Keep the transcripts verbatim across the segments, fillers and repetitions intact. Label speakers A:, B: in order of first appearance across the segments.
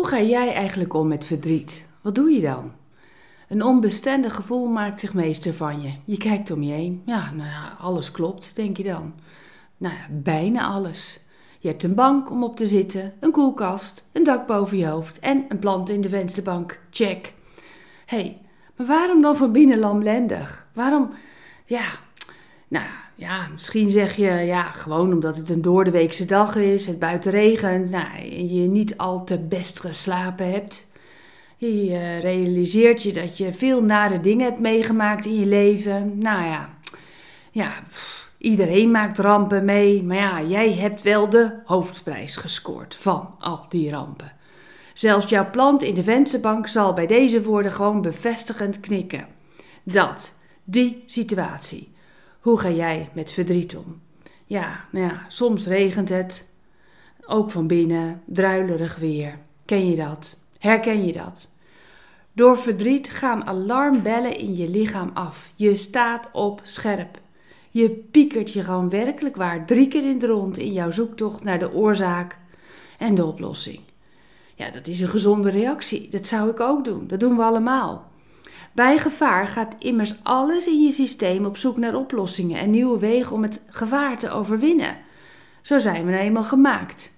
A: Hoe ga jij eigenlijk om met verdriet? Wat doe je dan? Een onbestendig gevoel maakt zich meester van je. Je kijkt om je heen. Ja, nou ja, alles klopt, denk je dan. Nou ja, bijna alles. Je hebt een bank om op te zitten, een koelkast, een dak boven je hoofd en een plant in de vensterbank. Check. Hé, hey, maar waarom dan van binnen lamlendig? Waarom, ja, nou ja, misschien zeg je, ja, gewoon omdat het een doordeweekse dag is, het buiten regent, nou, en je niet al te best geslapen hebt. Je uh, realiseert je dat je veel nare dingen hebt meegemaakt in je leven. Nou ja, ja, pff, iedereen maakt rampen mee, maar ja, jij hebt wel de hoofdprijs gescoord van al die rampen. Zelfs jouw plant in de vensterbank zal bij deze woorden gewoon bevestigend knikken. Dat, die situatie. Hoe ga jij met verdriet om? Ja, nou ja, soms regent het. Ook van binnen, druilerig weer. Ken je dat? Herken je dat? Door verdriet gaan alarmbellen in je lichaam af. Je staat op scherp. Je piekert je gewoon werkelijk waar drie keer in de rond in jouw zoektocht naar de oorzaak en de oplossing. Ja, dat is een gezonde reactie. Dat zou ik ook doen. Dat doen we allemaal. Bij gevaar gaat immers alles in je systeem op zoek naar oplossingen en nieuwe wegen om het gevaar te overwinnen. Zo zijn we nou eenmaal gemaakt.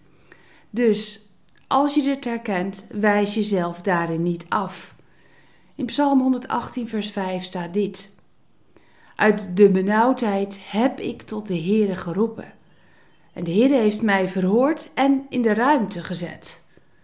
A: Dus als je dit herkent, wijs jezelf daarin niet af. In Psalm honderdachttien vers vijf staat dit. Uit de benauwdheid heb ik tot de Heere geroepen. En de Heere heeft mij verhoord en in de ruimte gezet.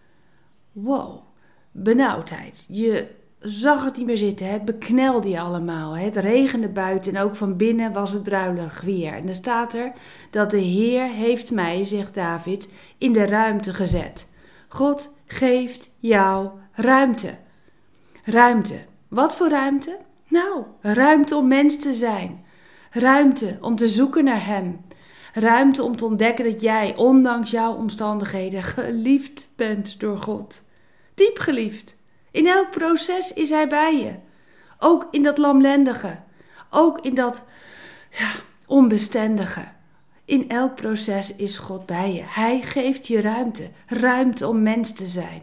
A: Wow, benauwdheid. Je zag het niet meer zitten, het beknelde je allemaal. Het regende buiten en ook van binnen was het druilerig weer. En dan staat er dat de Heer heeft mij, zegt David, in de ruimte gezet. God geeft jou ruimte. Ruimte. Wat voor ruimte? Nou, ruimte om mens te zijn. Ruimte om te zoeken naar Hem. Ruimte om te ontdekken dat jij, ondanks jouw omstandigheden, geliefd bent door God. Diep geliefd. In elk proces is Hij bij je. Ook in dat lamlendige. Ook in dat ja, onbestendige. In elk proces is God bij je. Hij geeft je ruimte. Ruimte om mens te zijn.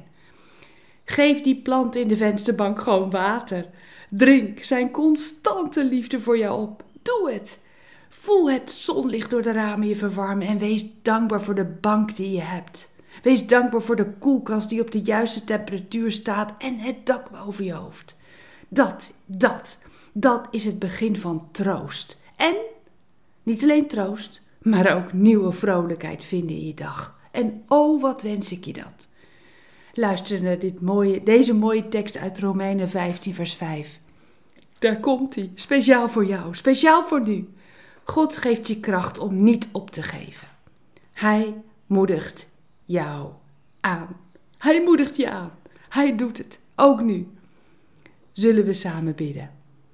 A: Geef die plant in de vensterbank gewoon water. Drink zijn constante liefde voor jou op. Doe het. Voel het zonlicht door de ramen je verwarmen en wees dankbaar voor de bank die je hebt. Wees dankbaar voor de koelkast die op de juiste temperatuur staat en het dak boven je hoofd. Dat, dat, dat is het begin van troost. En niet alleen troost, maar ook nieuwe vrolijkheid vinden in je dag. En oh, wat wens ik je dat. Luister naar dit mooie, deze mooie tekst uit Romeinen vijftien vers vijf. Daar komt hij, speciaal voor jou, speciaal voor nu. God geeft je kracht om niet op te geven. Hij moedigt jou aan. Hij moedigt je aan. Hij doet het, ook nu. Zullen we samen bidden?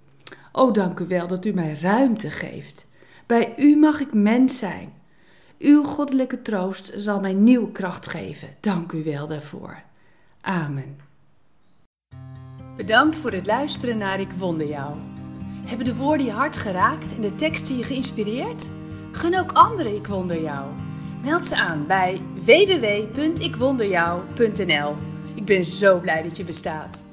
A: O, dank u wel dat u mij ruimte geeft. Bij u mag ik mens zijn. Uw goddelijke troost zal mij nieuwe kracht geven. Dank u wel daarvoor. Amen.
B: Bedankt voor het luisteren naar Ik Wonder Jou. Hebben de woorden je hart geraakt en de teksten je geïnspireerd? Gun ook anderen Ik Wonder Jou. Meld ze aan bij w w w punt ik wonder jou punt n l. Ik ben zo blij dat je bestaat.